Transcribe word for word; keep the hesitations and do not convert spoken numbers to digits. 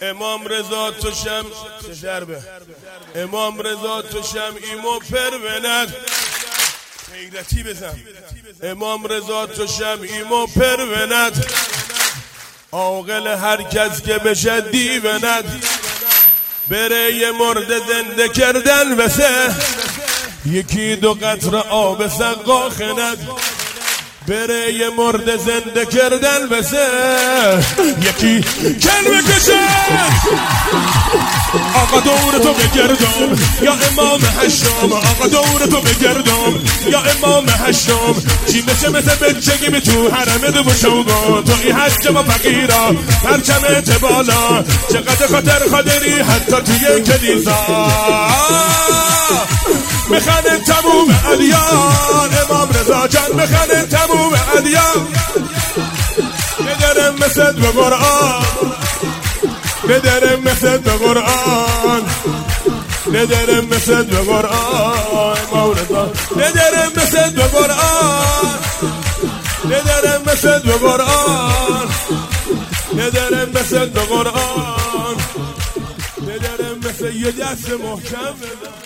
امام رضا تو شم چه دربه امام رضا تو شمعیمو پروند غیرتی بزن امام رضا تو شمعیمو پروند عاقل هر کس که بشه دیوند بره یه مرد زنده کردن وسه یکی دو قطره آب سقا خند بره یه مرد زنده کردن وسه یکی کلمه کشه آقا دور تو بگردم یا امام هشتم آقا دور تو بگردم یا امام هشتم چی بشه مثل بچگی به تو حرمت بشوگان تو این حج ما فقیرا پرچمت بالا چقدر خاطر خادری حتی توی کلیسا بخنه تموم ادیان امام رضا جان بخنه تموم ادیان بدرم مثل به قرآن بدرم مثل به قرآن بدرم مثل به قرآن امام رضا بدرم مثل به قرآن بدرم مثل به قرآن بدرم مثل به قرآن بدرم مثل یه دست محکم